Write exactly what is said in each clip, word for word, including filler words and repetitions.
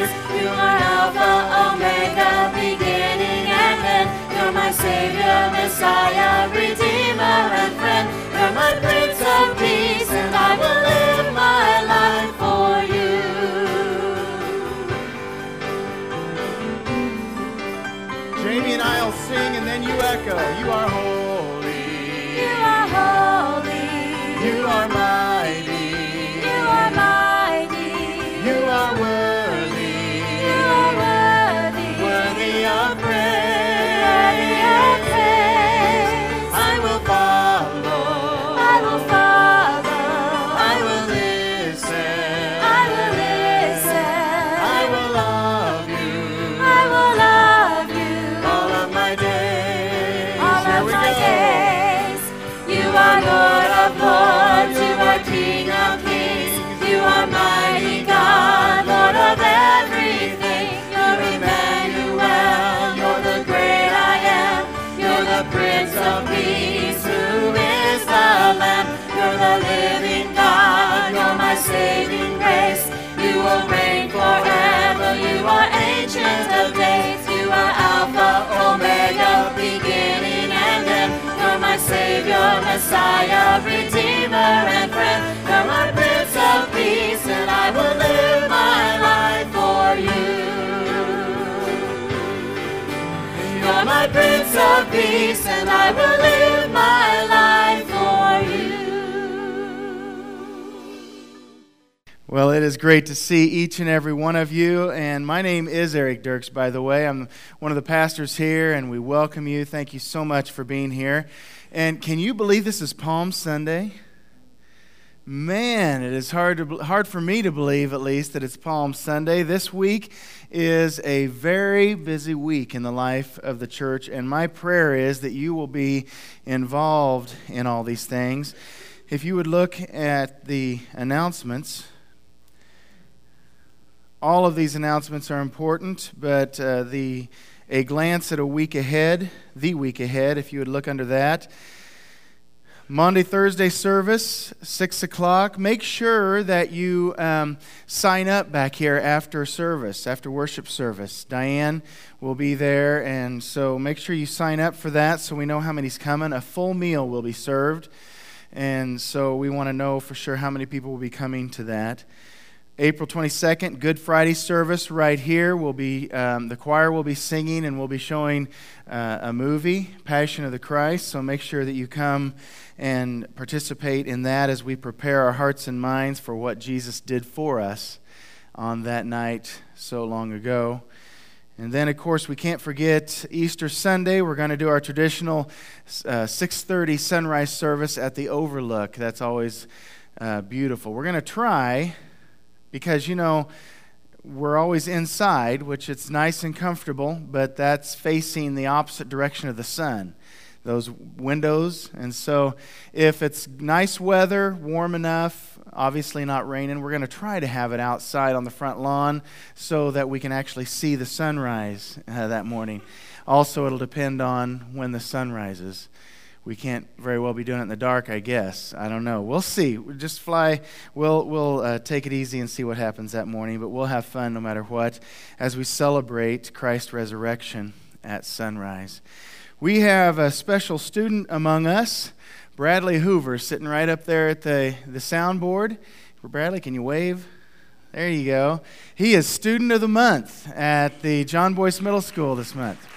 days. You are Alpha, Omega, beginning and end. You're my Savior, Messiah, Redeemer and friend. You're my Prince of Peace, and I will live my life for you. Jamie and I will sing, and then you echo. You are holy. You are holy. You are mighty. You are mighty. You are worthy. You are worthy. Worthy of praise. Worthy of praise. I will follow. I will follow. I will listen. I will listen. I will love you. I will love you. All of my days. All Here of we my go. days. You are Lord of lords. You are King of kings. You are mighty God, Lord of everything. You're Emmanuel. You're the great I am. You're the Prince of Peace. Who is the Lamb? You're the living God. You're my saving grace. You will reign forever. You are Ancient of Days. You are Alpha, Omega, beginning and end. You're my Savior, Messiah, Redeemer and friend. You're my Prince of Peace, and I will live my life for you. You're my Prince of Peace, and I will live my life for you. Well, it is great to see each and every one of you, and my name is Eric Dirks, by the way. I'm one of the pastors here, and we welcome you. Thank you so much for being here. And can you believe this is Palm Sunday? Man, it is hard to hard for me to believe, at least, that it's Palm Sunday. This week is a very busy week in the life of the church, and my prayer is that you will be involved in all these things. If you would look at the announcements, all of these announcements are important, but uh, the a glance at a week ahead, the week ahead, if you would look under that. Monday, Thursday service, six o'clock. Make sure that you um, sign up back here after service, after worship service. Diane will be there, and so make sure you sign up for that so we know how many's coming. A full meal will be served, and so we want to know for sure how many people will be coming to that. April twenty-second, Good Friday service right here. Will be um, the choir will be singing, and we'll be showing uh, a movie, Passion of the Christ. So make sure that you come and participate in that as we prepare our hearts and minds for what Jesus did for us on that night so long ago. And then, of course, we can't forget Easter Sunday. We're going to do our traditional uh, six thirty sunrise service at the Overlook. That's always uh, beautiful. We're going to try, because, you know, we're always inside, which it's nice and comfortable, but that's facing the opposite direction of the sun, those windows. And so if it's nice weather, warm enough, obviously not raining, we're going to try to have it outside on the front lawn so that we can actually see the sunrise uh, that morning. Also, it'll depend on when the sun rises. We can't very well be doing it in the dark, I guess. I don't know. We'll see. We'll just fly. We'll we'll uh, take it easy and see what happens that morning, but we'll have fun no matter what as we celebrate Christ's resurrection at sunrise. We have a special student among us, Bradley Hoover, sitting right up there at the, the soundboard. Bradley, can you wave? There you go. He is Student of the Month at the John Boyce Middle School this month.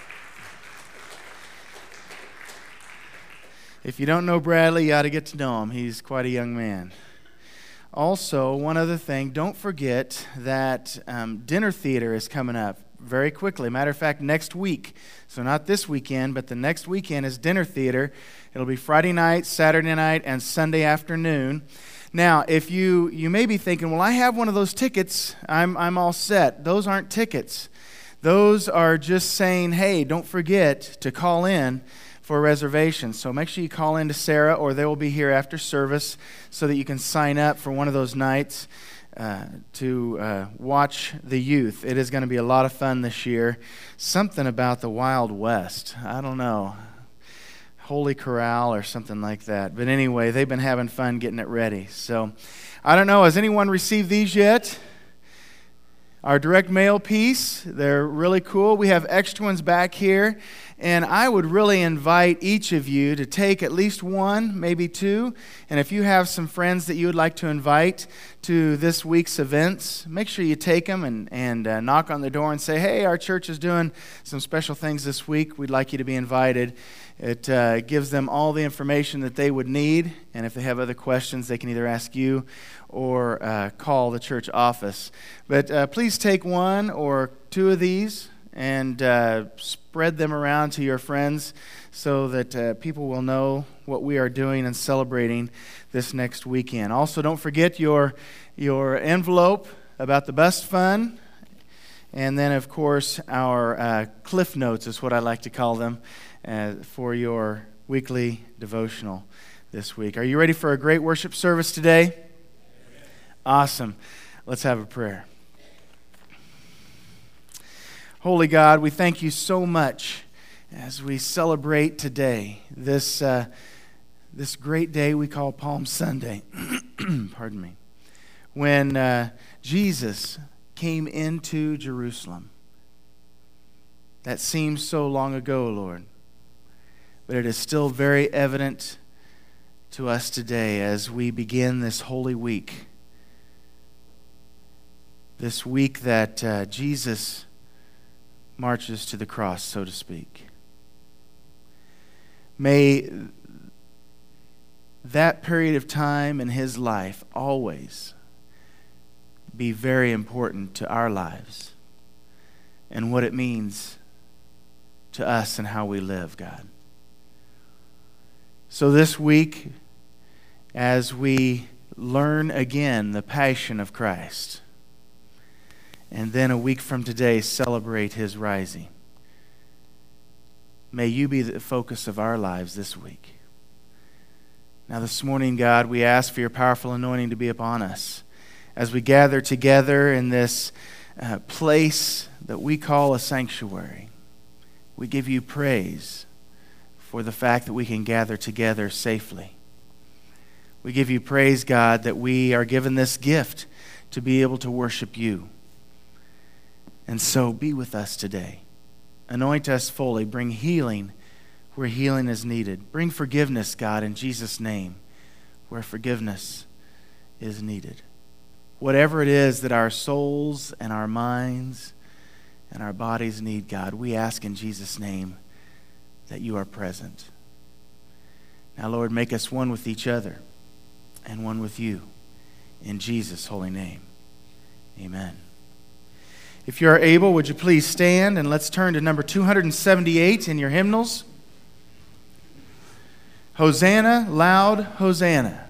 If you don't know Bradley, you ought to get to know him. He's quite a young man. Also, one other thing, don't forget that um, dinner theater is coming up very quickly. Matter of fact, next week. So not this weekend, but the next weekend is dinner theater. It'll be Friday night, Saturday night, and Sunday afternoon. Now, if you you may be thinking, well, I have one of those tickets. I'm I'm all set. Those aren't tickets. Those are just saying, hey, don't forget to call in for reservations. So make sure you call in to Sarah, or they will be here after service so that you can sign up for one of those nights uh, to uh, watch the youth. It is going to be a lot of fun this year. Something about the Wild West. I don't know. Holy Corral or something like that. But anyway, they've been having fun getting it ready. So I don't know. Has anyone received these yet? our direct mail piece. They're really cool. We have extra ones back here. And I would really invite each of you to take at least one, maybe two. And if you have some friends that you would like to invite to this week's events, make sure you take them and, and uh, knock on the door and say, hey, our church is doing some special things this week. We'd like you to be invited. It uh, gives them all the information that they would need. And if they have other questions, they can either ask you or uh, call the church office. But uh, please take one or two of these and uh, spread them around to your friends so that uh, people will know what we are doing and celebrating this next weekend. Also, don't forget your, your envelope about the bus fund. And then, of course, our uh, Cliff Notes is what I like to call them uh, for your weekly devotional this week. Are you ready for a great worship service today? Awesome. Let's have a prayer. Holy God, we thank you so much as we celebrate today, this uh, this great day we call Palm Sunday. Pardon me. When uh, Jesus came into Jerusalem. That seems so long ago, Lord. But it is still very evident to us today as we begin this Holy Week. This week that uh, Jesus marches to the cross, so to speak. May that period of time in his life always be very important to our lives and what it means to us and how we live, God. So this week, as we learn again the passion of Christ, and then a week from today, celebrate his rising. May you be the focus of our lives this week. Now this morning, God, we ask for your powerful anointing to be upon us as we gather together in this uh, place that we call a sanctuary. We give you praise for the fact that we can gather together safely. We give you praise, God, that we are given this gift to be able to worship you. And so be with us today. Anoint us fully. Bring healing where healing is needed. Bring forgiveness, God, in Jesus' name, where forgiveness is needed. Whatever it is that our souls and our minds and our bodies need, God, we ask in Jesus' name that you are present. Now, Lord, make us one with each other and one with you. In Jesus' holy name, amen. If you are able, would you please stand and let's turn to number two hundred seventy-eight in your hymnals. Hosanna, loud Hosanna.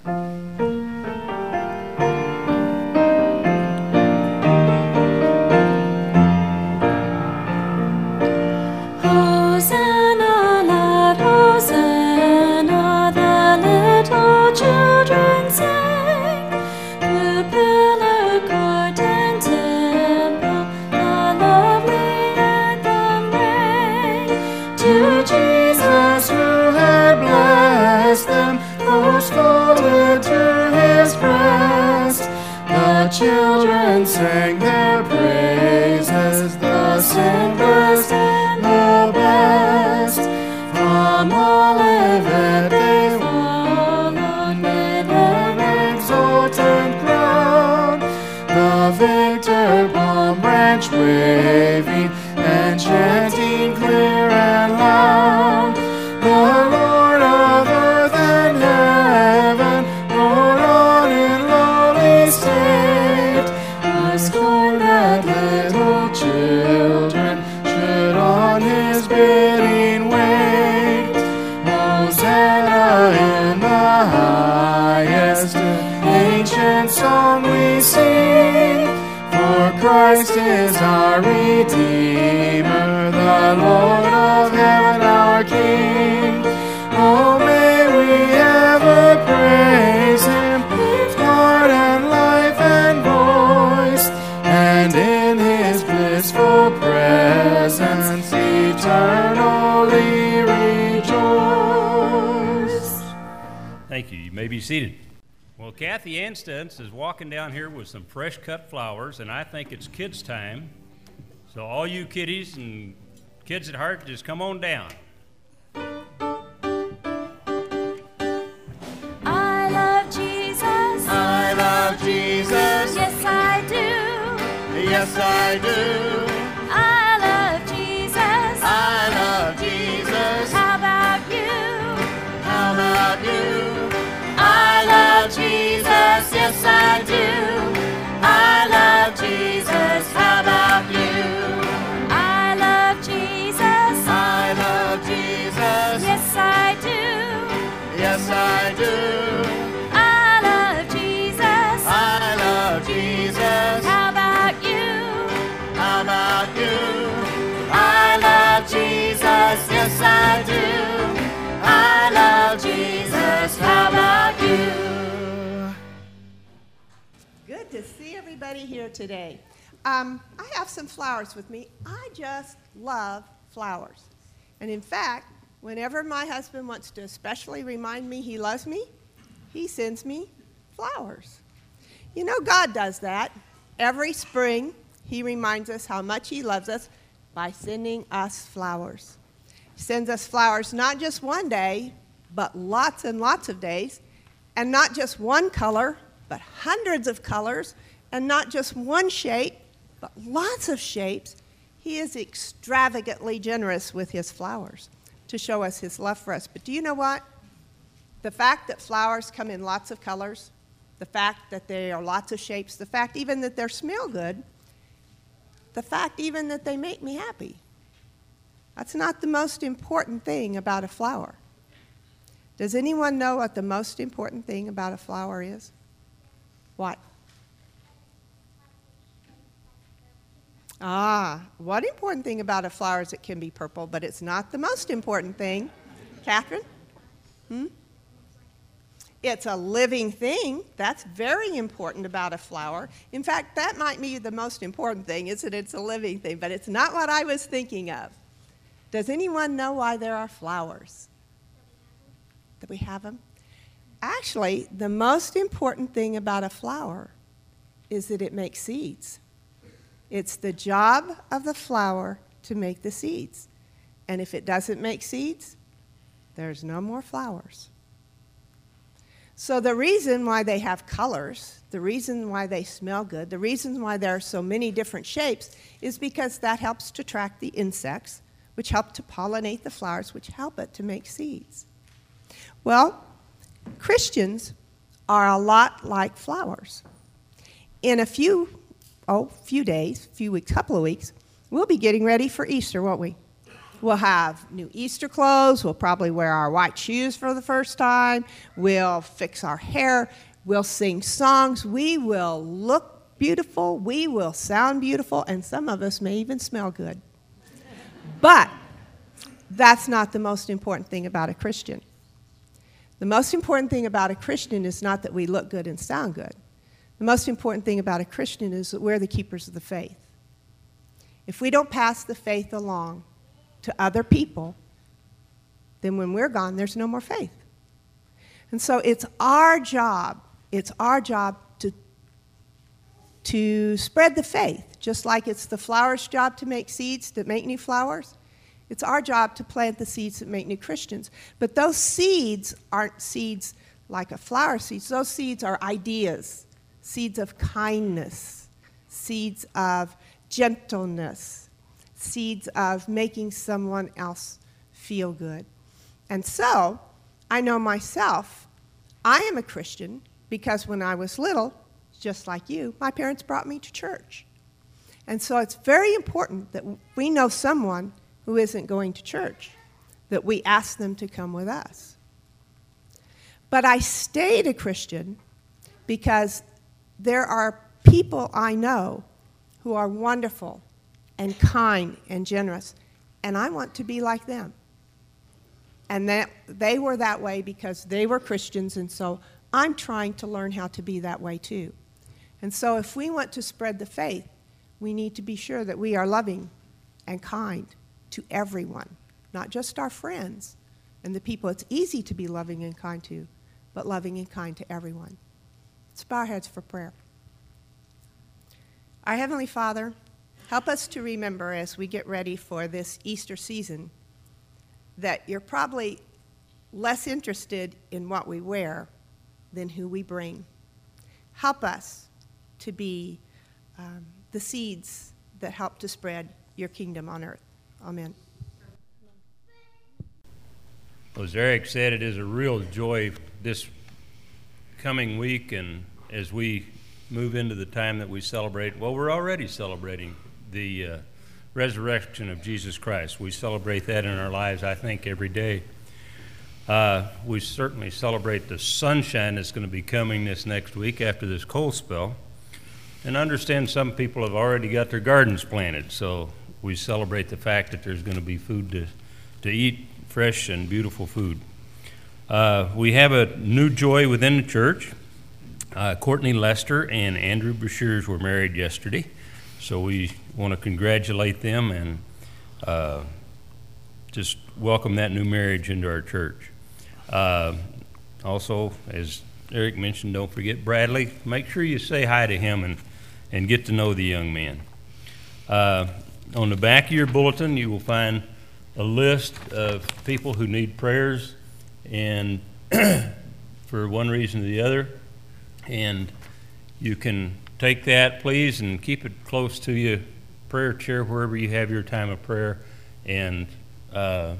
Hosanna, loud Hosanna, the little children sing. The pillar, court, and temple, the lovely anthem rang. To Jesus who had blessed them, close folded to his breast, the children sang their praises, the simplest and the best. From Olivet they followed, made their exultant crown, the victor palm branch waving and chanting clear and loud. The Lord of earth and heaven rode on in lowly state, was scorned that little children should on his bidding wait. Hosanna in the highest, ancient song we sing, for Christ is our Redeemer, the Lord of heaven our King. Oh, may we ever praise him with heart and life and voice, and in his blissful presence eternally rejoice. Thank you. You may be seated. Well, Kathy Anstutz is walking down here with some fresh cut flowers, and I think it's kids' time. So all you kiddies and kids at heart, just come on down. I love Jesus. I love Jesus. Yes, I do. Yes, I do. I love Jesus. I love Jesus. How about you? How about you? I love Jesus. Yes, I do. I love Jesus. How about you? I love Jesus. I love Jesus. Yes, I do. Yes, I do. I love Jesus. I love Jesus. How about you? How about you? I love Jesus. Yes, I do. I love Jesus. How about you? Good to see everybody here today. Um, I have some flowers with me. I just love flowers. And in fact, whenever my husband wants to especially remind me he loves me, he sends me flowers. You know, God does that. Every spring, he reminds us how much he loves us by sending us flowers. He sends us flowers not just one day, but lots and lots of days, and not just one color, but hundreds of colors, and not just one shape, but lots of shapes. He is extravagantly generous with his flowers to show us his love for us. But do you know what? The fact that flowers come in lots of colors, the fact that they are lots of shapes, the fact even that they smell good, the fact even that they make me happy, that's not the most important thing about a flower. Does anyone know what the most important thing about a flower is? What? Ah, one important thing about a flower is it can be purple, but it's not the most important thing. Catherine? Hmm? It's a living thing. That's very important about a flower. In fact, that might be the most important thing, is that it's a living thing, but it's not what I was thinking of. Does anyone know why there are flowers? That we have them? Actually, the most important thing about a flower is that it makes seeds. It's the job of the flower to make the seeds. And if it doesn't make seeds, there's no more flowers. So the reason why they have colors, the reason why they smell good, the reason why there are so many different shapes is because that helps to attract the insects, which help to pollinate the flowers, which help it to make seeds. Well, Christians are a lot like flowers. In a few, oh, few days, few weeks, couple of weeks, we'll be getting ready for Easter, won't we? We'll have new Easter clothes. We'll probably wear our white shoes for the first time. We'll fix our hair. We'll sing songs. We will look beautiful. We will sound beautiful. And some of us may even smell good. But that's not the most important thing about a Christian. The most important thing about a Christian is not that we look good and sound good. The most important thing about a Christian is that we're the keepers of the faith. If we don't pass the faith along to other people, then when we're gone, there's no more faith. And so it's our job, it's our job to, to spread the faith, just like it's the flower's job to make seeds, to make new flowers. It's our job to plant the seeds that make new Christians. But those seeds aren't seeds like a flower seed. Those seeds are ideas, seeds of kindness, seeds of gentleness, seeds of making someone else feel good. And so, I know myself, I am a Christian because when I was little, just like you, my parents brought me to church. And so it's very important that we know someone who isn't going to church, that we ask them to come with us. But I stayed a Christian because there are people I know who are wonderful and kind and generous, and I want to be like them. And that they were that way because they were Christians, and so I'm trying to learn how to be that way too. And so if we want to spread the faith, we need to be sure that we are loving and kind to everyone, not just our friends and the people it's easy to be loving and kind to, but loving and kind to everyone. Let's bow our heads for prayer. Our Heavenly Father, help us to remember as we get ready for this Easter season that you're probably less interested in what we wear than who we bring. Help us to be um, the seeds that help to spread your kingdom on earth. Amen. Well, as Eric said, it is a real joy this coming week, and as we move into the time that we celebrate, well, we're already celebrating the uh, resurrection of Jesus Christ. We celebrate that in our lives, I think, every day. Uh, we certainly celebrate the sunshine that's going to be coming this next week after this cold spell. And understand some people have already got their gardens planted, so we celebrate the fact that there's going to be food to, to eat, fresh and beautiful food. Uh, we have a new joy within the church. Uh, Courtney Lester and Andrew Bashir were married yesterday, so we want to congratulate them and uh, just welcome that new marriage into our church. Uh, also, as Eric mentioned, don't forget Bradley. Make sure you say hi to him and, and get to know the young man. Uh, on the back of your bulletin, you will find a list of people who need prayers and for one reason or the other. And you can take that, please, and keep it close to you, prayer chair, wherever you have your time of prayer, and uh,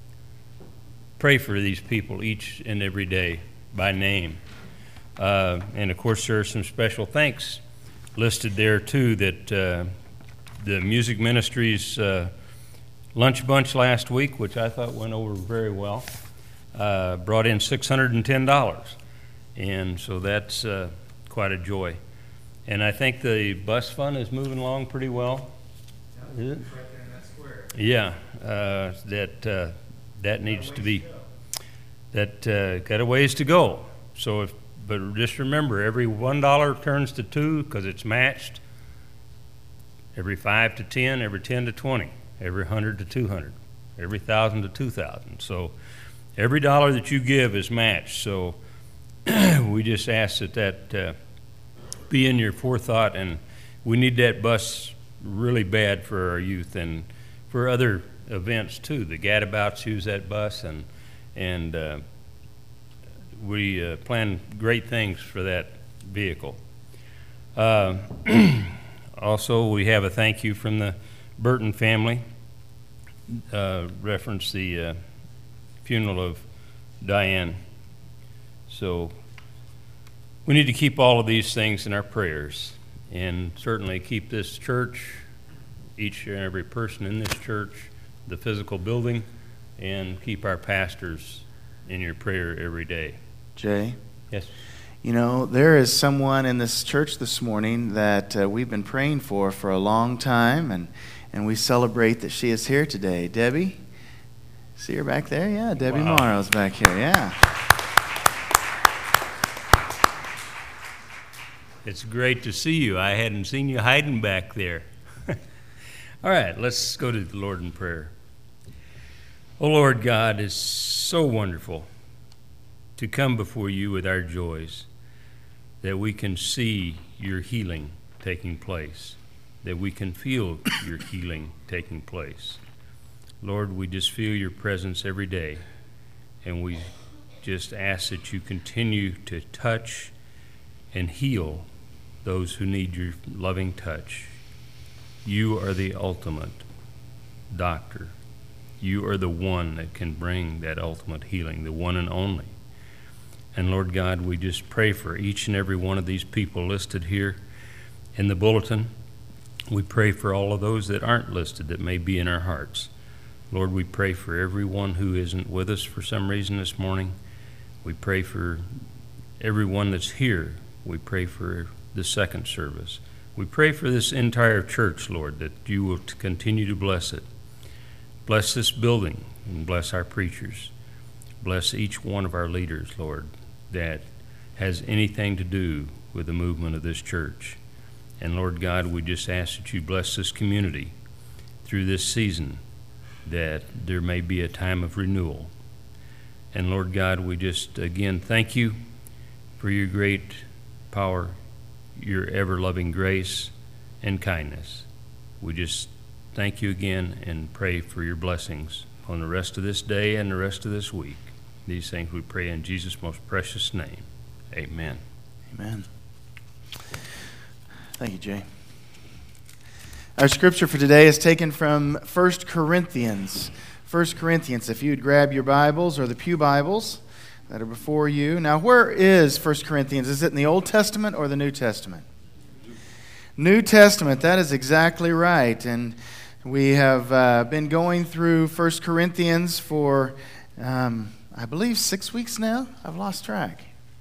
pray for these people each and every day by name. Uh, and, of course, there are some special thanks listed there, too, that uh, the Music Ministries uh, lunch bunch last week, which I thought went over very well, uh, brought in six hundred ten dollars. And so that's uh, quite a joy. And I think the bus fund is moving along pretty well. Yeah, Is it? right there in that square. Yeah, uh, that uh, that needs to be, that uh, got a ways to go. So, if, but just remember, every one dollar turns to two because it's matched. Every five to ten, every ten to twenty, every hundred to two hundred, every thousand to two thousand. So, every dollar that you give is matched. So, we just ask that that uh, be in your forethought, and we need that bus really bad for our youth and for other events too. The gadabouts use that bus, and and uh, we uh, plan great things for that vehicle. Uh, also, we have a thank you from the Burton family. Uh, reference the uh, funeral of Diane. So we need to keep all of these things in our prayers, and certainly keep this church, each and every person in this church, the physical building, and keep our pastors in your prayer every day. Jay? Yes? You know, there is someone in this church this morning that uh, we've been praying for for a long time, and, and we celebrate that she is here today. Debbie? See her back there? Yeah, Debbie Wow. Morrow's back here, yeah. It's great to see you. I hadn't seen you hiding back there. All right, let's go to the Lord in prayer. Oh, Lord God, it's so wonderful to come before you with our joys, that we can see your healing taking place, that we can feel your healing taking place. Lord, we just feel your presence every day, and we just ask that you continue to touch and heal those who need your loving touch. You are the ultimate doctor. You are the one that can bring that ultimate healing, the one and only. And Lord God, we just pray for each and every one of these people listed here in the bulletin. We pray for all of those that aren't listed that may be in our hearts. Lord, we pray for everyone who isn't with us for some reason this morning. We pray for everyone that's here. We pray for the second service. We pray for this entire church, Lord, that you will continue to bless it. Bless this building and bless our preachers. Bless each one of our leaders, Lord, that has anything to do with the movement of this church. And Lord God, we just ask that you bless this community through this season, that there may be a time of renewal. And Lord God, we just again thank you for your great power, your ever-loving grace and kindness. We just thank you again and pray for your blessings on the rest of this day and the rest of this week. These things we pray in Jesus' most precious name. Amen. Amen. Thank you, Jay. Our scripture for today is taken from First Corinthians. First Corinthians, if you'd grab your Bibles or the pew Bibles that are before you. Now, where is First Corinthians? Is it in the Old Testament or the New Testament? New Testament, that is exactly right. And we have uh, been going through First Corinthians for, um, I believe, six weeks now. I've lost track.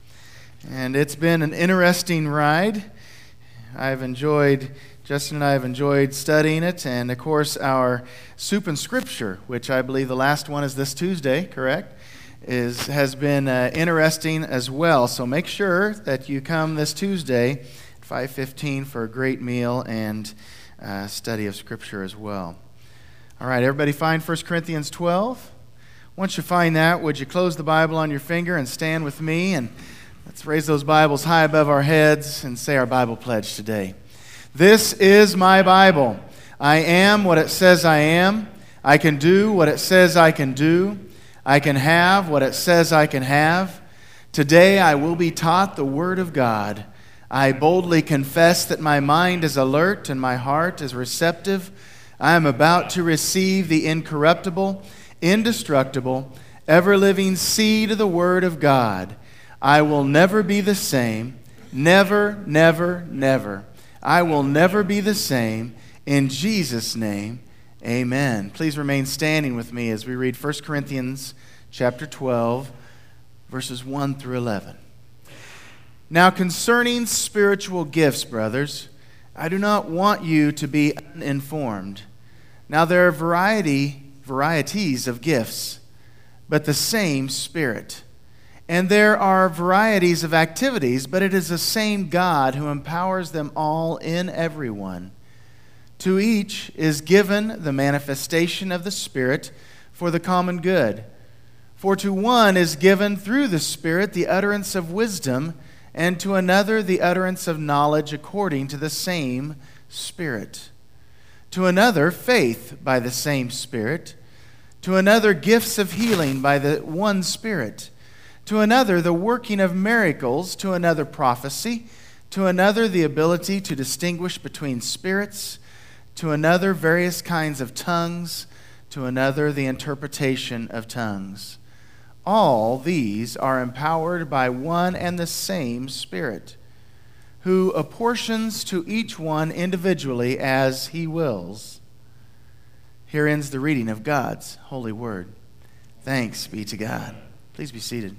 And it's been an interesting ride. I've enjoyed, Justin and I have enjoyed studying it. And, of course, our Soup and Scripture, which I believe the last one is this Tuesday, correct, is has been uh, interesting as well. So make sure that you come this Tuesday at five fifteen for a great meal and uh, study of Scripture as well. All right, everybody find First Corinthians twelve? Once you find that, would you close the Bible on your finger and stand with me? And let's raise those Bibles high above our heads and say our Bible pledge today. This is my Bible. I am what it says I am. I can do what it says I can do. I can have what it says I can have. Today I will be taught the Word of God. I boldly confess that my mind is alert and my heart is receptive. I am about to receive the incorruptible, indestructible, ever-living seed of the Word of God. I will never be the same. Never, never, never. I will never be the same. In Jesus' name, amen. Please remain standing with me as we read First Corinthians chapter twelve, verses one through eleven. Now concerning spiritual gifts, brothers, I do not want you to be uninformed. Now there are variety, varieties of gifts, but the same Spirit. And there are varieties of activities, but it is the same God who empowers them all in everyone. To each is given the manifestation of the Spirit for the common good. For to one is given through the Spirit the utterance of wisdom, and to another the utterance of knowledge according to the same Spirit. To another faith by the same Spirit. To another gifts of healing by the one Spirit. To another the working of miracles. To another prophecy. To another the ability to distinguish between spirits. To another various kinds of tongues. To another the interpretation of tongues. All these are empowered by one and the same Spirit, who apportions to each one individually as he wills. Here ends the reading of God's holy word. Thanks be to God. Please be seated.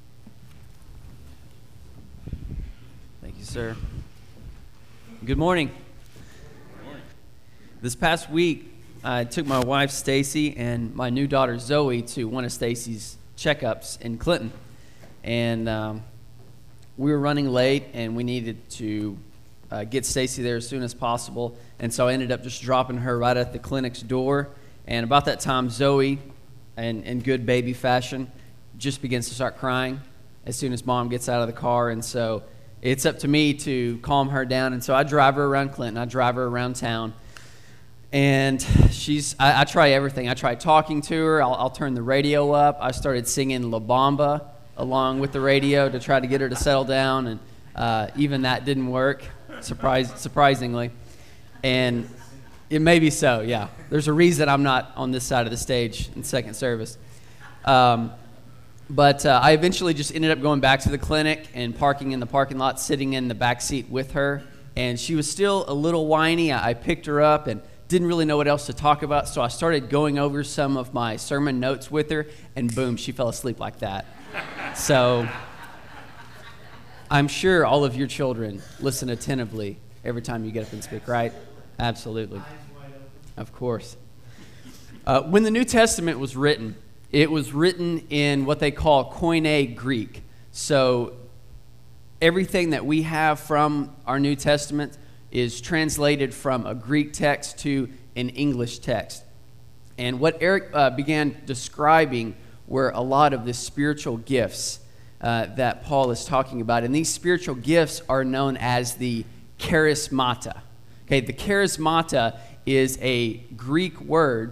Thank you, sir. Good morning. Good morning. This past week, I took my wife, Stacy, and my new daughter, Zoe, to one of Stacy's checkups in Clinton. And um, we were running late, and we needed to uh, get Stacy there as soon as possible. And so I ended up just dropping her right at the clinic's door. And about that time, Zoe, in, in good baby fashion, just begins to start crying as soon as Mom gets out of the car. And so it's up to me to calm her down. And so I drive her around Clinton. I drive her around town. And she's, I, I try everything. I try talking to her. I'll, I'll turn the radio up. I started singing La Bamba along with the radio to try to get her to settle down. And uh, even that didn't work, surprise, surprisingly. And it may be so, yeah. There's a reason I'm not on this side of the stage in second service. Um, but uh, I eventually just ended up going back to the clinic and parking in the parking lot, sitting in the back seat with her. And she was still a little whiny. I, I picked her up and didn't really know what else to talk about, so I started going over some of my sermon notes with her, and boom, she fell asleep like that. So I'm sure all of your children listen attentively every time you get up and speak, right? Absolutely. Of course. Uh, when the New Testament was written, it was written in what they call Koine Greek. So everything that we have from our New Testament is translated from a Greek text to an English text. And what Eric uh, began describing were a lot of the spiritual gifts uh, that Paul is talking about. And these spiritual gifts are known as the charismata. Okay, the charismata is a Greek word,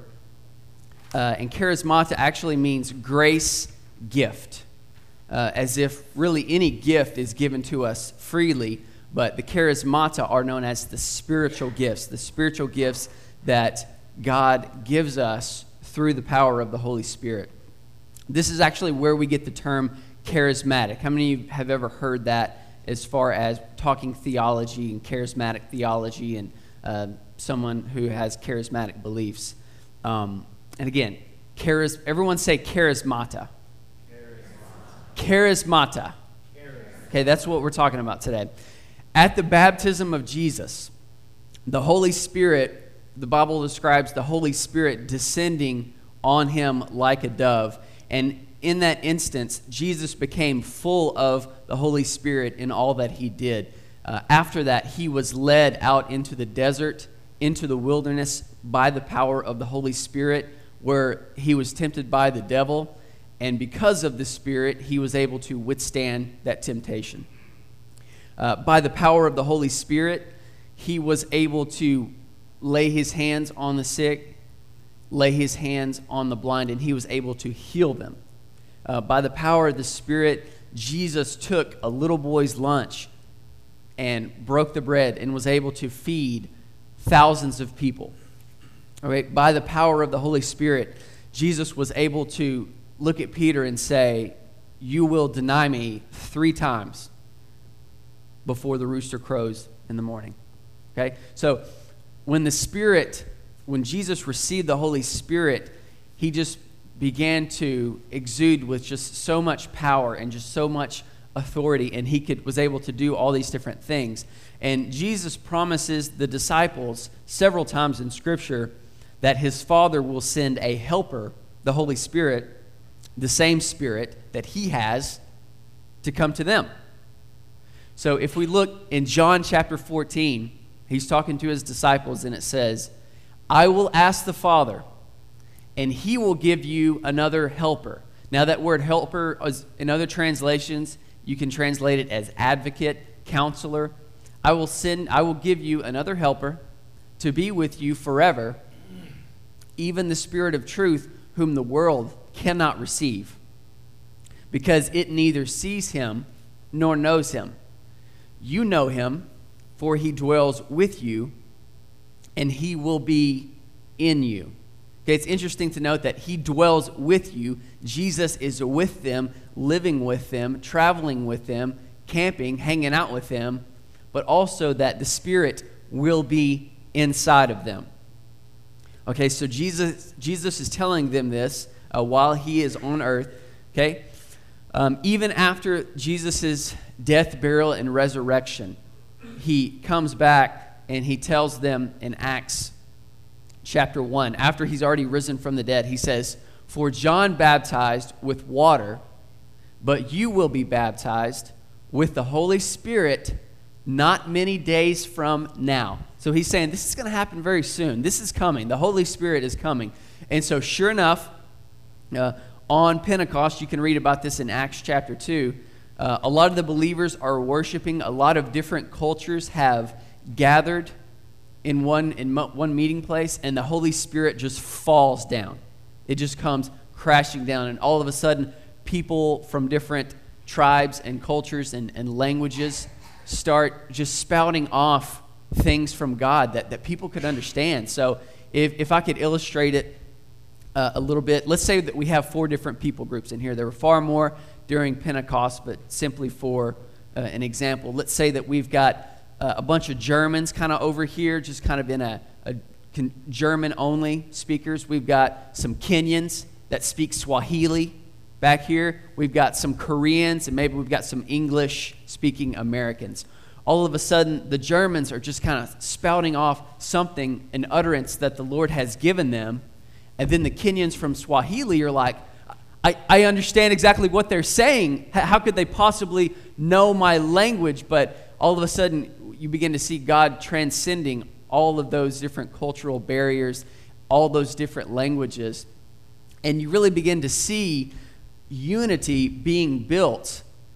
uh, and charismata actually means grace gift, uh, as if really any gift is given to us freely, but the charismata are known as the spiritual gifts, the spiritual gifts that God gives us through the power of the Holy Spirit. This is actually where we get the term charismatic. How many of you have ever heard that as far as talking theology and charismatic theology and uh, someone who has charismatic beliefs? Um, and again, charis- everyone say charismata. Charismata. Charismata. Charismata. Okay, that's what we're talking about today. At the baptism of Jesus, the Holy Spirit, the Bible describes the Holy Spirit descending on him like a dove. And in that instance, Jesus became full of the Holy Spirit in all that he did. Uh, after that, he was led out into the desert, into the wilderness by the power of the Holy Spirit, where he was tempted by the devil. And because of the Spirit, he was able to withstand that temptation. Uh, by the power of the Holy Spirit, he was able to lay his hands on the sick, lay his hands on the blind, and he was able to heal them. Uh, by the power of the Spirit, Jesus took a little boy's lunch and broke the bread and was able to feed thousands of people. All right, by the power of the Holy Spirit, Jesus was able to look at Peter and say, "You will deny me three times before the rooster crows in the morning." Okay, so when the Spirit, when Jesus received the Holy Spirit, he just began to exude with just so much power and just so much authority, and he could was able to do all these different things. And Jesus promises the disciples several times in Scripture that his Father will send a helper, the Holy Spirit, the same Spirit that he has, to come to them. So if we look in John chapter fourteen, he's talking to his disciples, and it says, "I will ask the Father, and he will give you another helper." Now that word helper, is, in other translations, you can translate it as advocate, counselor. I will send, I will give you another helper to be with you forever, even the Spirit of truth, whom the world cannot receive, because it neither sees him nor knows him. You know him, for he dwells with you, and he will be in you. Okay, it's interesting to note that he dwells with you. Jesus is with them, living with them, traveling with them, camping, hanging out with them, but also that the Spirit will be inside of them. Okay, so Jesus, Jesus is telling them this uh, while he is on earth. Okay, um, even after Jesus' death, burial, and resurrection, he comes back and he tells them in Acts chapter one, after he's already risen from the dead, he says, "For John baptized with water, but you will be baptized with the Holy Spirit not many days from now." So he's saying this is going to happen very soon. This is coming. The Holy Spirit is coming. And so sure enough, uh, on Pentecost, you can read about this in Acts chapter two, uh, a lot of the believers are worshiping. A lot of different cultures have gathered in one in mo- one meeting place, and the Holy Spirit just falls down. It just comes crashing down, and all of a sudden, people from different tribes and cultures and, and languages start just spouting off things from God that, that people could understand. So if, if I could illustrate it uh, a little bit, let's say that we have four different people groups in here. There were far more during Pentecost, but simply for uh, an example, let's say that we've got Uh, a bunch of Germans kind of over here, just kind of in a, a con- German-only speakers. We've got some Kenyans that speak Swahili back here. We've got some Koreans, and maybe we've got some English-speaking Americans. All of a sudden, the Germans are just kind of spouting off something, an utterance that the Lord has given them, and then the Kenyans from Swahili are like, I, I understand exactly what they're saying. How could they possibly know my language? But all of a sudden, you begin to see God transcending all of those different cultural barriers, all those different languages. And you really begin to see unity being built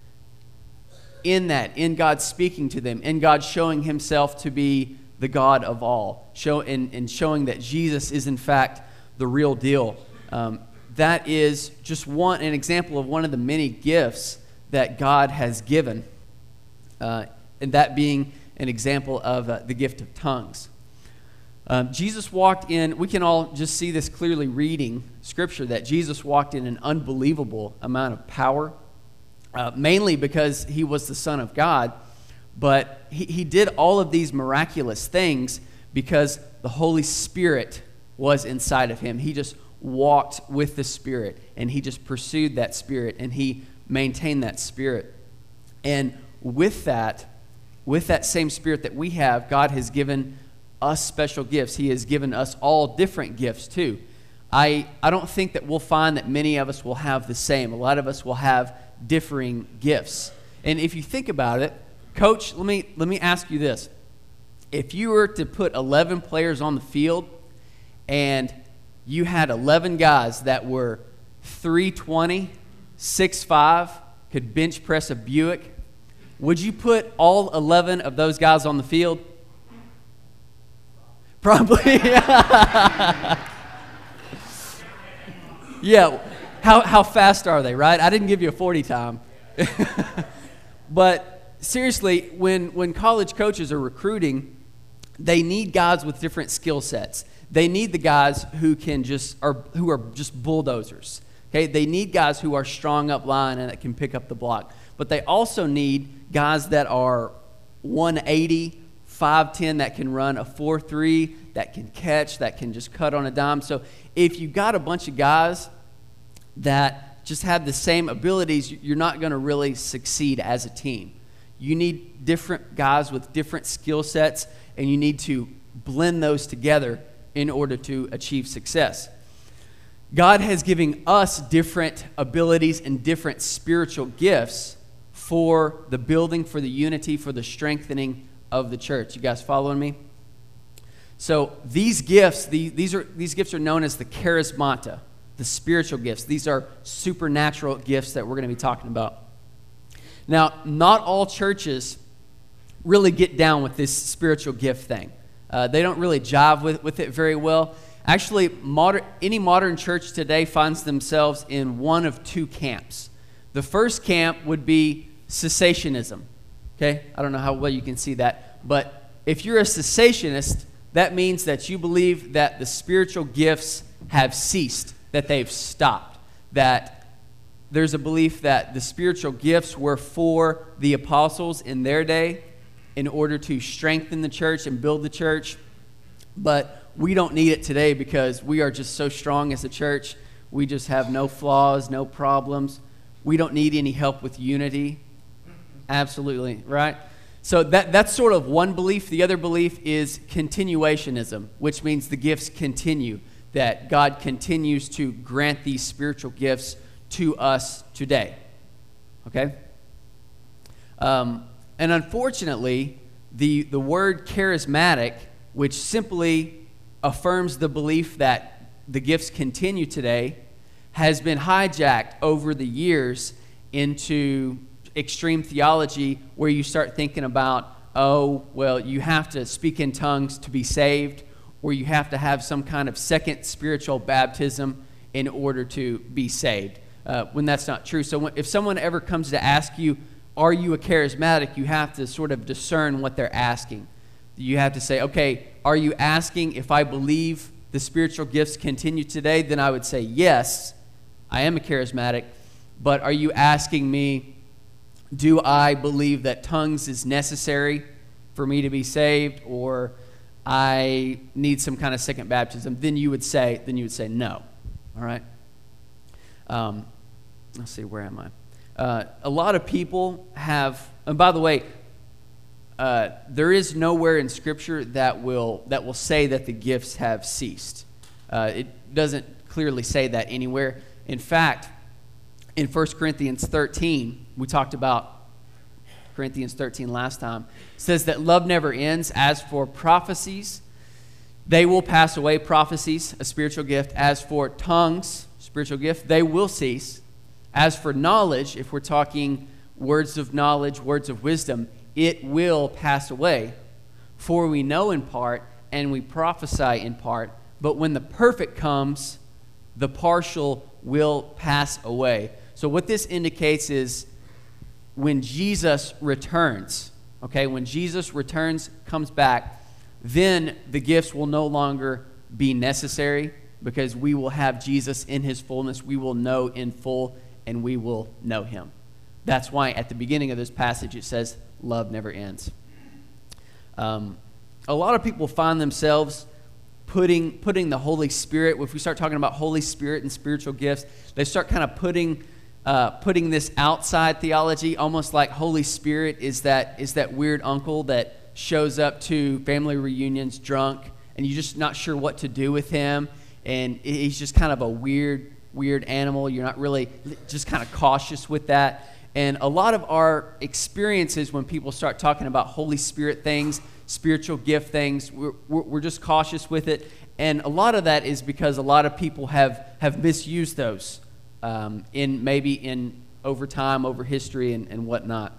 in that, in God speaking to them, in God showing himself to be the God of all, show, and, and showing that Jesus is in fact the real deal. Um, that is just one an example of one of the many gifts that God has given, uh, and that being an example of uh, the gift of tongues. Um, Jesus walked in, we can all just see this clearly reading Scripture, that Jesus walked in an unbelievable amount of power, uh, mainly because he was the Son of God, but he, he did all of these miraculous things because the Holy Spirit was inside of him. He just walked with the Spirit, and he just pursued that Spirit, and he maintained that Spirit. And with that, with that same Spirit that we have, God has given us special gifts. He has given us all different gifts too. I, I don't think that we'll find that many of us will have the same. A lot of us will have differing gifts. And if you think about it, Coach, let me let me ask you this. If you were to put eleven players on the field and you had eleven guys that were three twenty, six five, could bench press a Buick, would you put all eleven of those guys on the field? Probably. Yeah. How how fast are they, right? I didn't give you a forty time. But seriously, when, when college coaches are recruiting, they need guys with different skill sets. They need the guys who can just are who are just bulldozers. Okay? They need guys who are strong up line and that can pick up the block. But they also need guys that are one eighty, five ten, that can run a four three, that can catch, that can just cut on a dime. So if you got a bunch of guys that just have the same abilities, you're not going to really succeed as a team. You need different guys with different skill sets, and you need to blend those together in order to achieve success. God has given us different abilities and different spiritual gifts for the building, for the unity, for the strengthening of the church. You guys following me? So these gifts, the, these are these gifts are known as the charismata, the spiritual gifts. These are supernatural gifts that we're going to be talking about. Now, not all churches really get down with this spiritual gift thing. Uh, they don't really jive with, with it very well. Actually, modern, any modern church today finds themselves in one of two camps. The first camp would be cessationism. Okay? I don't know how well you can see that. But if you're a cessationist, that means that you believe that the spiritual gifts have ceased, that they've stopped, that there's a belief that the spiritual gifts were for the apostles in their day in order to strengthen the church and build the church, but we don't need it today because we are just so strong as a church. We just have no flaws, no problems. We don't need any help with unity. Absolutely, right? So that that's sort of one belief. The other belief is continuationism, which means the gifts continue, that God continues to grant these spiritual gifts to us today. Okay? Um, and unfortunately, the, the word charismatic, which simply affirms the belief that the gifts continue today, has been hijacked over the years into extreme theology where you start thinking about, oh, well, you have to speak in tongues to be saved, or you have to have some kind of second spiritual baptism in order to be saved. Uh, when that's not true. So when, if someone ever comes to ask you, are you a charismatic, you have to sort of discern what they're asking. You have to say, okay, are you asking if I believe the spiritual gifts continue today? Then I would say, yes, I am a charismatic. But are you asking me, do I believe that tongues is necessary for me to be saved, or I need some kind of second baptism? Then you would say, then you would say no. All right? Um, let's see, where am I? Uh, a lot of people have, and by the way, uh, there is nowhere in Scripture that will that will say that the gifts have ceased. Uh, it doesn't clearly say that anywhere. In fact, in First Corinthians thirteen, we talked about Corinthians thirteen last time, it says that love never ends. As for prophecies, they will pass away. Prophecies, a spiritual gift. As for tongues, spiritual gift, they will cease. As for knowledge, if we're talking words of knowledge, words of wisdom, it will pass away. For we know in part, and we prophesy in part, but when the perfect comes, the partial will pass away. So what this indicates is when Jesus returns, okay, when Jesus returns, comes back, then the gifts will no longer be necessary because we will have Jesus in his fullness. We will know in full, and we will know him. That's why at the beginning of this passage it says, love never ends. Um, a lot of people find themselves putting putting the Holy Spirit, if we start talking about Holy Spirit and spiritual gifts, they start kind of putting uh, putting this outside theology, almost like Holy Spirit is that is that weird uncle that shows up to family reunions drunk, and you're just not sure what to do with him, and he's just kind of a weird, weird animal. You're not really, just kind of cautious with that. And a lot of our experiences when people start talking about Holy Spirit things, spiritual gift things, we're, we're just cautious with it. And a lot of that is because a lot of people have, have misused those um, in maybe in over time, over history, and, and whatnot.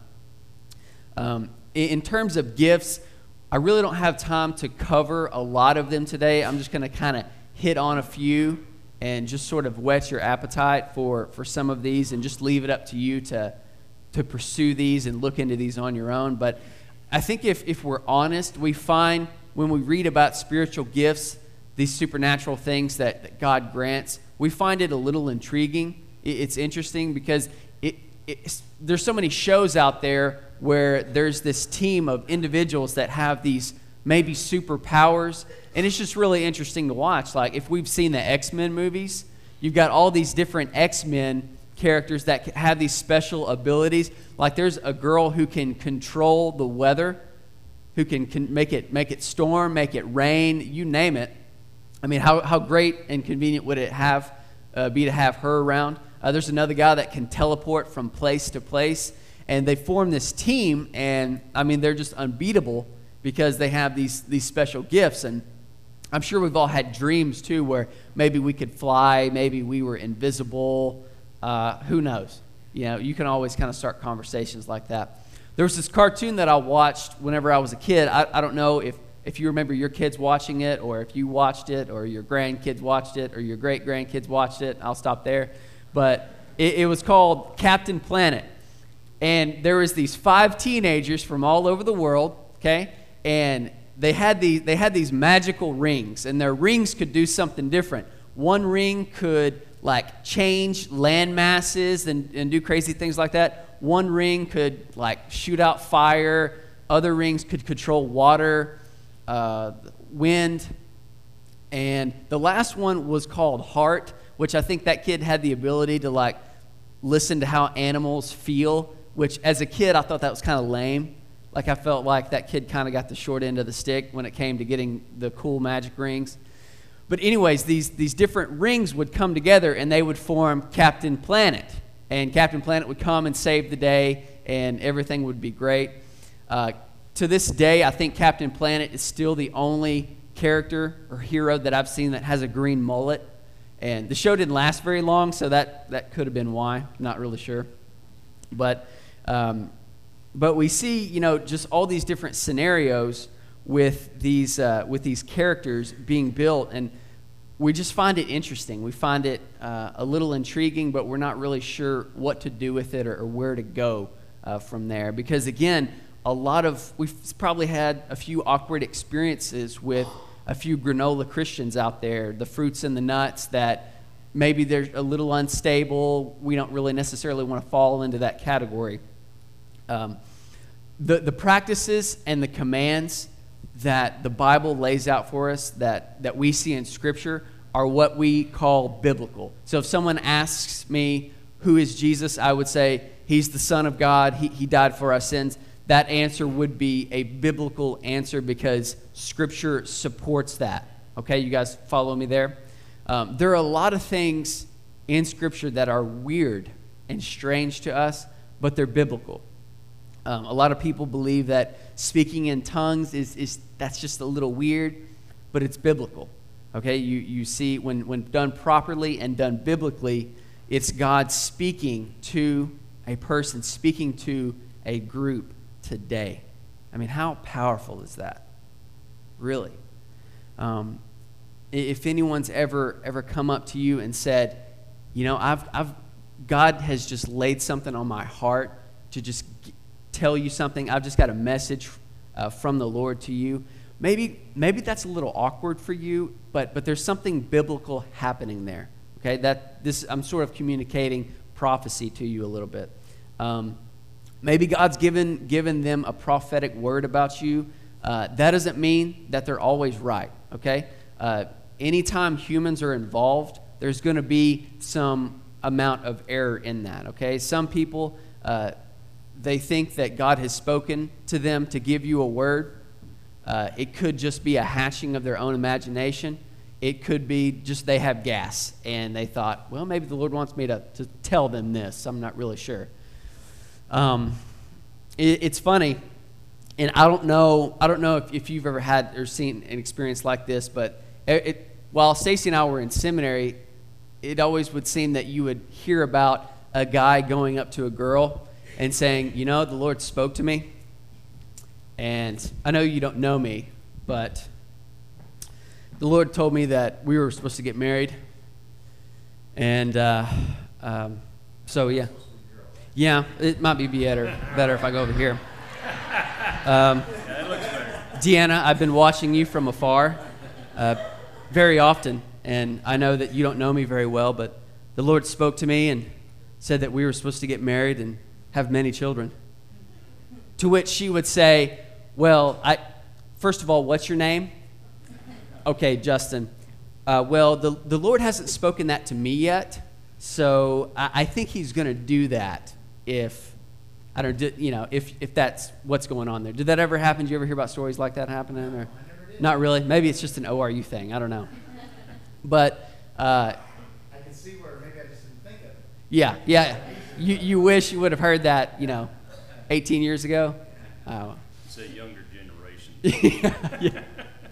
Um, in, in terms of gifts, I really don't have time to cover a lot of them today. I'm just going to kind of hit on a few and just sort of whet your appetite for, for some of these, and just leave it up to you to to pursue these and look into these on your own. But I think if, if we're honest, we find when we read about spiritual gifts, these supernatural things that, that God grants, we find it a little intriguing. It, it's interesting because it, it's, there's so many shows out there where there's this team of individuals that have these maybe superpowers, and it's just really interesting to watch. Like if we've seen the X-Men movies, you've got all these different X-Men characters that have these special abilities. Like there's a girl who can control the weather, who can, can make it make it storm, make it rain, you name it. I mean, how, how great and convenient would it have uh, be to have her around? Uh, there's another guy that can teleport from place to place, and they form this team, and I mean, they're just unbeatable because they have these these special gifts. And I'm sure we've all had dreams too, where maybe we could fly, maybe we were invisible. Uh, who knows? You know, you can always kind of start conversations like that. There was this cartoon that I watched whenever I was a kid. I, I don't know if, if you remember your kids watching it, or if you watched it, or your grandkids watched it, or your great-grandkids watched it. I'll stop there. But it, it was called Captain Planet. And there was these five teenagers from all over the world, okay? And they had these, they had these magical rings, and their rings could do something different. One ring could like change land masses and, and do crazy things like that. One ring could like shoot out fire. Other rings could control water, uh, wind. And the last one was called Heart, which I think that kid had the ability to like listen to how animals feel, which as a kid I thought that was kind of lame. Like I felt like that kid kind of got the short end of the stick when it came to getting the cool magic rings. But anyways, these, these different rings would come together, and they would form Captain Planet. And Captain Planet would come and save the day, and everything would be great. Uh, to this day, I think Captain Planet is still the only character or hero that I've seen that has a green mullet. And the show didn't last very long, so that, that could have been why. Not really sure. But, um, but we see, you know, just all these different scenarios with these uh, with these characters being built, and we just find it interesting. We find it uh, a little intriguing, but we're not really sure what to do with it or, or where to go uh, from there. Because again, a lot of we've probably had a few awkward experiences with a few granola Christians out there, the fruits and the nuts that maybe they're a little unstable. We don't really necessarily want to fall into that category. Um, the the practices and the commands that the Bible lays out for us, that, that we see in Scripture, are what we call biblical. So if someone asks me, who is Jesus? I would say, he's the Son of God. He, he died for our sins. That answer would be a biblical answer because Scripture supports that. Okay, you guys follow me there? Um, there are a lot of things in Scripture that are weird and strange to us, but they're biblical. Um, a lot of people believe that speaking in tongues is, is that's just a little weird, but it's biblical. Okay, you, you see when, when done properly and done biblically, it's God speaking to a person speaking to a group today. I mean, how powerful is that? Really. Um, if anyone's ever ever come up to you and said, you know, I've I've God has just laid something on my heart to just g- tell you something. I've just got a message uh, from the Lord to you. Maybe maybe that's a little awkward for you, but but there's something biblical happening there. Okay, that this I'm sort of communicating prophecy to you a little bit. Um, maybe God's given given them a prophetic word about you. Uh, that doesn't mean that they're always right. Okay, uh, anytime humans are involved, there's going to be some amount of error in that. Okay, some people uh, they think that God has spoken to them to give you a word. Uh, it could just be a hatching of their own imagination. It could be just they have gas and they thought, well, maybe the Lord wants me to, to tell them this. I'm not really sure. Um, it, it's funny, and I don't know. I don't know if, if you've ever had or seen an experience like this, but it, it, while Stacy and I were in seminary, it always would seem that you would hear about a guy going up to a girl and saying, you know, the Lord spoke to me, and I know you don't know me, but the Lord told me that we were supposed to get married, and uh, um, so yeah, yeah, it might be better, better if I go over here. Um, Deanna, I've been watching you from afar uh, very often, and I know that you don't know me very well, but the Lord spoke to me and said that we were supposed to get married and have many children. To which she would say, well, I, first of all, what's your name? Okay, Justin. Uh, well, the, the Lord hasn't spoken that to me yet, so I, I think he's going to do that if, I don't, you know, if, if that's what's going on there. Did that ever happen? Did you ever hear about stories like that happening? Or? No, I never did. Not really? Maybe it's just an O R U thing. I don't know. But uh, I can see where maybe I just didn't think of it. Yeah, yeah. You you wish you would have heard that, you know, eighteen years ago. Oh. It's a younger generation. yeah, yeah.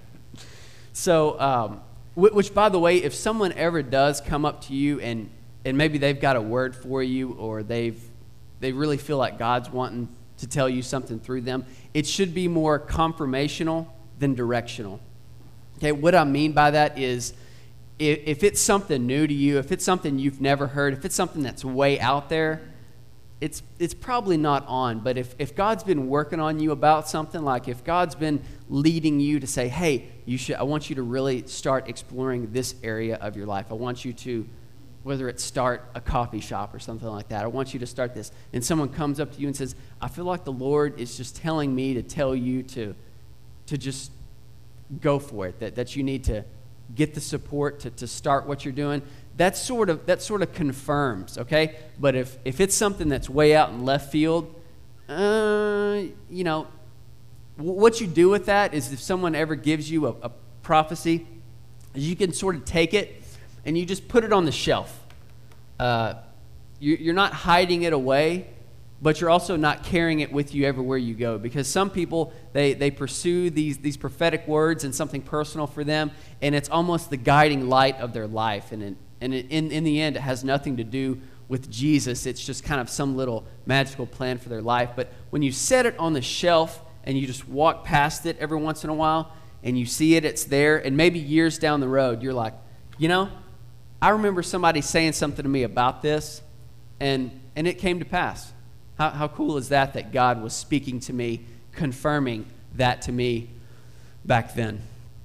So, um, which, by the way, if someone ever does come up to you and, and maybe they've got a word for you, or they've they really feel like God's wanting to tell you something through them, it should be more confirmational than directional. Okay, what I mean by that is, if, if it's something new to you, if it's something you've never heard, if it's something that's way out there, it's it's probably not on. But if, if God's been working on you about something, like if God's been leading you to say, hey, you should, I want you to really start exploring this area of your life. I want you to, whether it's start a coffee shop or something like that, I want you to start this. And someone comes up to you and says, I feel like the Lord is just telling me to tell you to, to just go for it, that, that you need to get the support to, to start what you're doing. That sort of that sort of confirms, okay? But if, if it's something that's way out in left field, uh, you know, w- what you do with that is if someone ever gives you a, a prophecy, you can sort of take it and you just put it on the shelf. Uh, you, you're not hiding it away, but you're also not carrying it with you everywhere you go. Because some people, they, they pursue these, these prophetic words and something personal for them, and it's almost the guiding light of their life. And, it, and it, in, in the end, it has nothing to do with Jesus. It's just kind of some little magical plan for their life. But when you set it on the shelf and you just walk past it every once in a while, and you see it, it's there, and maybe years down the road, you're like, you know, I remember somebody saying something to me about this, and, and it came to pass. How, how cool is that, that God was speaking to me, confirming that to me back then?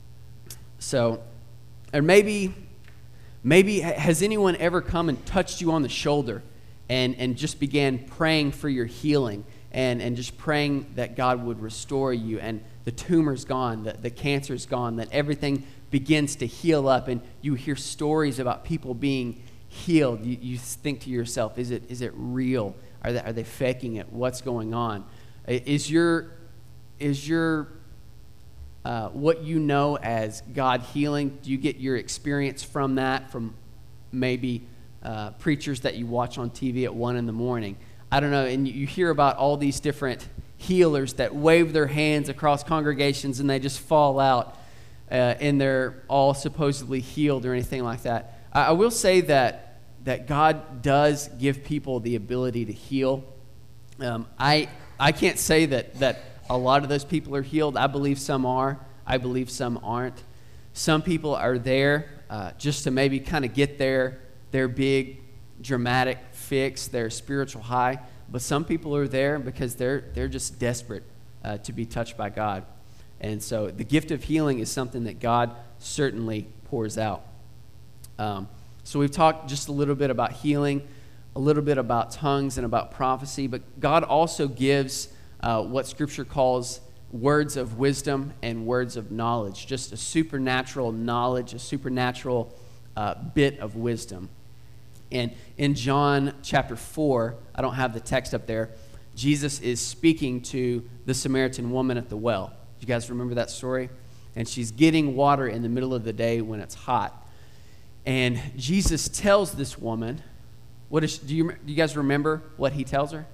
So, or maybe, maybe has anyone ever come and touched you on the shoulder and, and just began praying for your healing and, and just praying that God would restore you, and the tumor's gone, the, the cancer's gone, that everything begins to heal up, and you hear stories about people being healed. You, you think to yourself, is it is it real? Are they, are they faking it? What's going on? Is your, is your uh, what you know as God healing, do you get your experience from that, from maybe uh, preachers that you watch on T V at one in the morning? I don't know, and you hear about all these different healers that wave their hands across congregations and they just fall out uh, and they're all supposedly healed or anything like that. I, I will say that that God does give people the ability to heal. Um, I I can't say that that a lot of those people are healed. I believe some are. I believe some aren't. Some people are there uh, just to maybe kind of get their their big dramatic fix, their spiritual high. But some people are there because they're they're just desperate uh, to be touched by God. And so the gift of healing is something that God certainly pours out. Um, so we've talked just a little bit about healing, a little bit about tongues and about prophecy, but God also gives uh, what Scripture calls words of wisdom and words of knowledge, just a supernatural knowledge, a supernatural uh, bit of wisdom. And in John chapter four, I don't have the text up there, Jesus is speaking to the Samaritan woman at the well. You guys remember that story? And she's getting water in the middle of the day when it's hot. And Jesus tells this woman, what is, do you, do you guys remember what he tells her?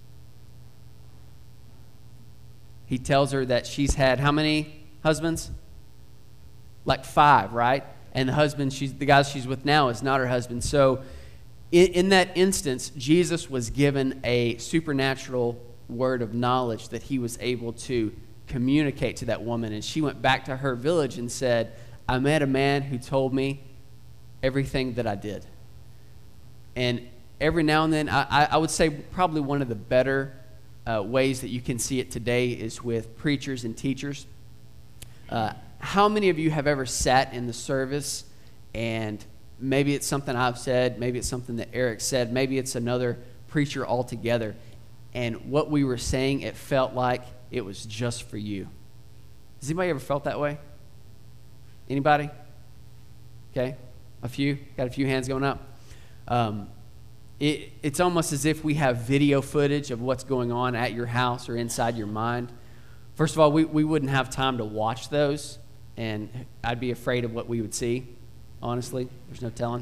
He tells her that she's had how many husbands? Like five, right? And the husband, she's the guy she's with now is not her husband. So in, in that instance, Jesus was given a supernatural word of knowledge that he was able to communicate to that woman. And she went back to her village and said, I met a man who told me everything that I did. And every now and then, I, I would say probably one of the better uh, ways that you can see it today is with preachers and teachers. Uh, how many of you have ever sat in the service and maybe it's something I've said, maybe it's something that Eric said, maybe it's another preacher altogether, and what we were saying, it felt like it was just for you? Has anybody ever felt that way? Anybody? Okay, a few. Got a few hands going up. Um, it, it's almost as if we have video footage of what's going on at your house or inside your mind. First of all, we, we wouldn't have time to watch those, and I'd be afraid of what we would see, honestly. There's no telling.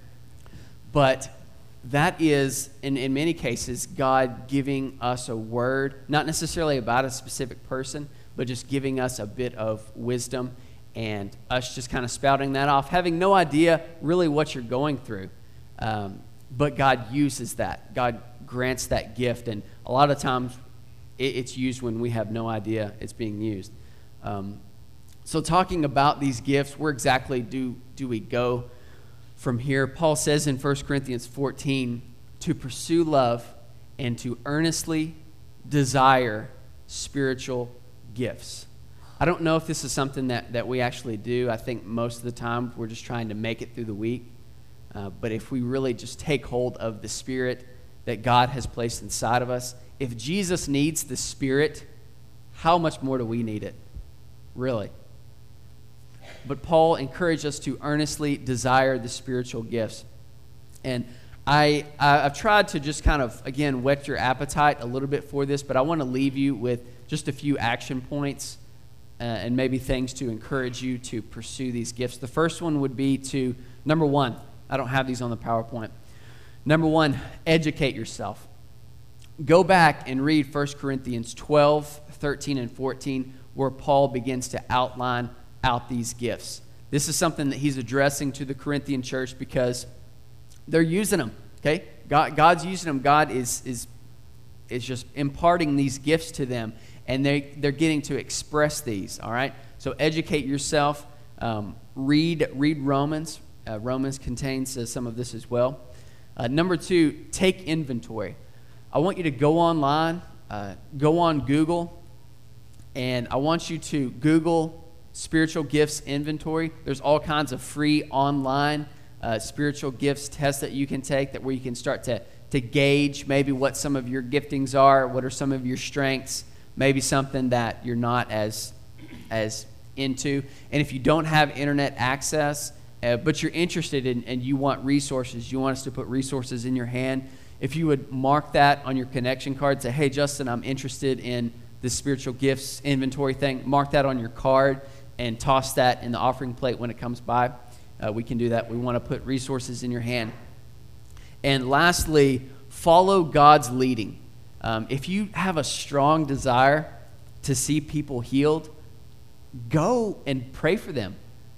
But that is, in, in many cases, God giving us a word, not necessarily about a specific person, but just giving us a bit of wisdom and us just kind of spouting that off, having no idea really what you're going through. Um, but God uses that. God grants that gift, and a lot of times it, it's used when we have no idea it's being used. Um, so talking about these gifts, where exactly do, do we go from here? Paul says in First Corinthians fourteen, to pursue love and to earnestly desire spiritual gifts. I don't know if this is something that, that we actually do. I think most of the time we're just trying to make it through the week. Uh, but if we really just take hold of the Spirit that God has placed inside of us, if Jesus needs the Spirit, how much more do we need it? Really. But Paul encouraged us to earnestly desire the spiritual gifts. And I, I've tried to just kind of, again, whet your appetite a little bit for this, but I want to leave you with just a few action points uh, and maybe things to encourage you to pursue these gifts. The first one would be to, number one, I don't have these on the PowerPoint. Number one, educate yourself. Go back and read First Corinthians twelve, thirteen, and fourteen, where Paul begins to outline out these gifts. This is something that he's addressing to the Corinthian church because they're using them, okay? God, God's using them. God is is is just imparting these gifts to them, and they, they're getting to express these, all right? So educate yourself. Um, read, read Romans. Uh, Romans contains uh, some of this as well. Uh, number two, take inventory. I want you to go online, uh, go on Google, and I want you to Google spiritual gifts inventory. There's all kinds of free online uh, spiritual gifts tests that you can take, that where you can start to, to gauge maybe what some of your giftings are, what are some of your strengths, maybe something that you're not as, as into. And if you don't have internet access, uh, but you're interested in and you want resources, you want us to put resources in your hand, if you would mark that on your connection card, say, hey, Justin, I'm interested in this spiritual gifts inventory thing, mark that on your card and toss that in the offering plate when it comes by. Uh, we can do that. We want to put resources in your hand. And lastly, follow God's leading. Um, if you have a strong desire to see people healed, go and pray for them.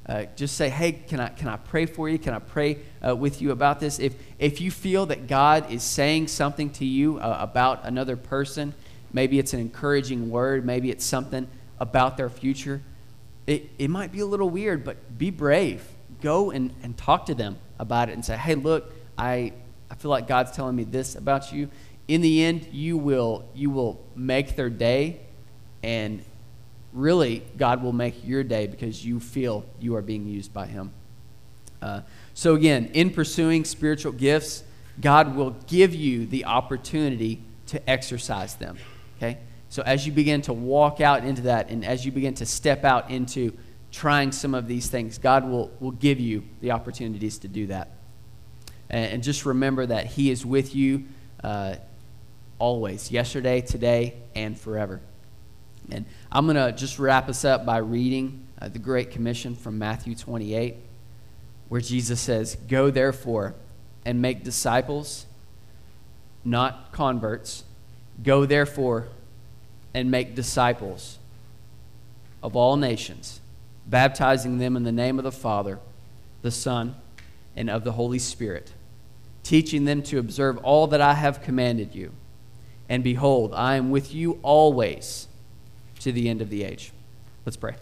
uh, just say, hey, can I can I pray for you? Can I pray uh, with you about this? If if you feel that God is saying something to you uh, about another person, maybe it's an encouraging word, maybe it's something about their future, it, it might be a little weird, but be brave. Go and, and talk to them about it and say, hey, look, I I feel like God's telling me this about you. In the end, you will you will make their day, and really, God will make your day because you feel you are being used by Him. Uh, so again, in pursuing spiritual gifts, God will give you the opportunity to exercise them. Okay? So as you begin to walk out into that, and as you begin to step out into trying some of these things, God will, will give you the opportunities to do that. And, and just remember that He is with you uh, always, yesterday, today, and forever. And I'm going to just wrap us up by reading uh, the Great Commission from Matthew twenty-eight, where Jesus says, go therefore and make disciples, not converts. Go therefore and make disciples of all nations, baptizing them in the name of the Father, the Son, and of the Holy Spirit, teaching them to observe all that I have commanded you. And behold, I am with you always, to the end of the age. Let's pray.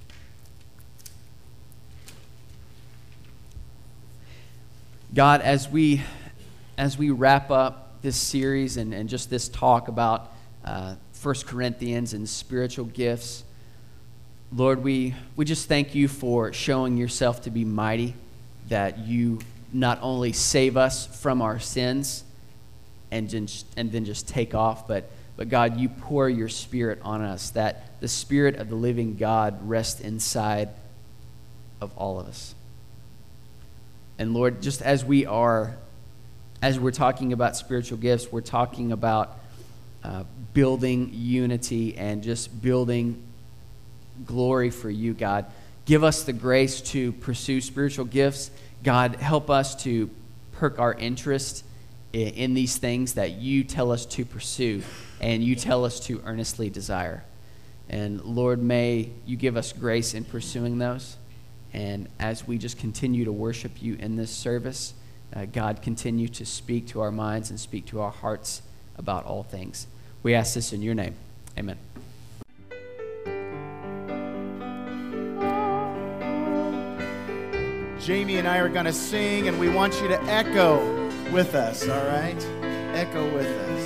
God, as we as we wrap up this series and, and just this talk about uh, First Corinthians and spiritual gifts, Lord, we, we just thank you for showing yourself to be mighty, that you not only save us from our sins and just, and then just take off, but But God, you pour your Spirit on us, that the Spirit of the living God rests inside of all of us. And Lord, just as we are, as we're talking about spiritual gifts, we're talking about uh, building unity and just building glory for you, God. Give us the grace to pursue spiritual gifts. God, help us to perk our interest in, in these things that you tell us to pursue and you tell us to earnestly desire. And Lord, may you give us grace in pursuing those. And as we just continue to worship you in this service, uh, God, continue to speak to our minds and speak to our hearts about all things. We ask this in your name. Amen. Jamie and I are going to sing, and we want you to echo with us, all right? Echo with us.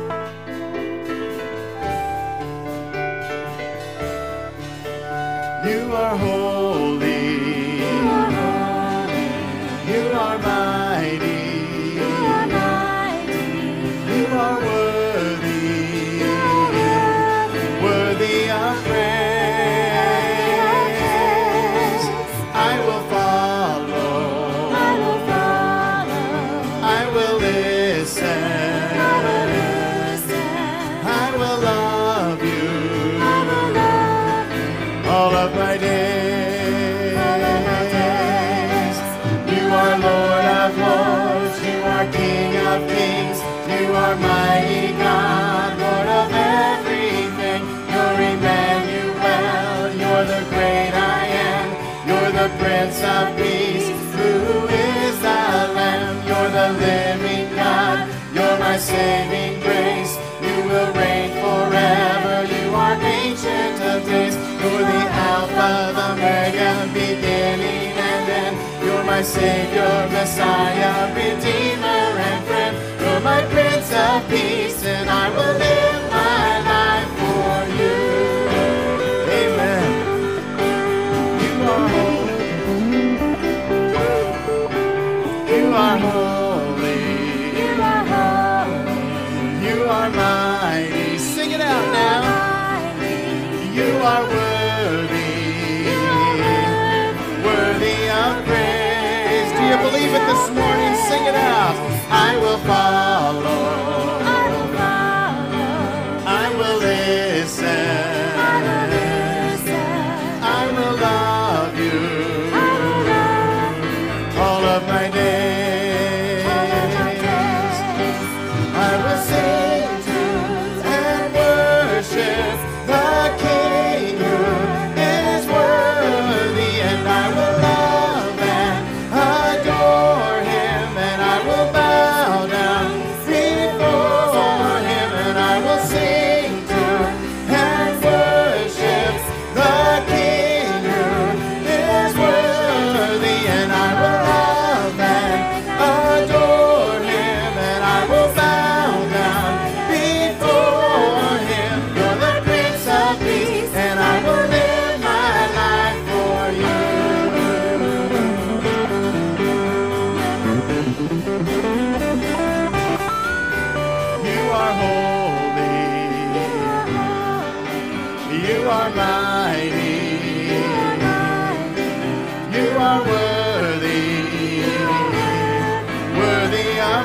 You are holy. You are holy. You are mighty. You are mighty. You are worthy. You are worthy. Worthy of praise. I will follow. I will follow. I will listen. I will listen. I will love you. I will love you. All of my days. All of my days. You are Lord of lords. You are King of kings. You are mighty God, Lord of everything. You're Emmanuel. You're the great I am. You're the Prince of Peace. Who is the Lamb? You're the living God. You're my saving grace. You will reign forever. You are ancient of days. You're the Alpha, the Omega, beginning and end. You're my Savior, Messiah, Redeemer and friend. You're my Prince of Peace, and I will live my life for you. Amen. You are holy. You are holy. You are holy. You are mighty. Sing it out now. You are worthy, worthy of praise. Do you believe it this morning? Sing it out. I will follow. I will follow. I will listen. I will listen. I will love you. I will love you. All of my days. All of my days. I will sing and worship the King who is worthy, and I will You are holy. You are mighty. You are worthy. Worthy of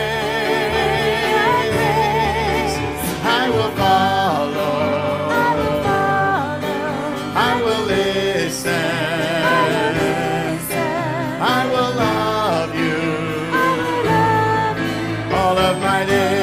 praise. I will follow. I will listen. I will love you all of my days.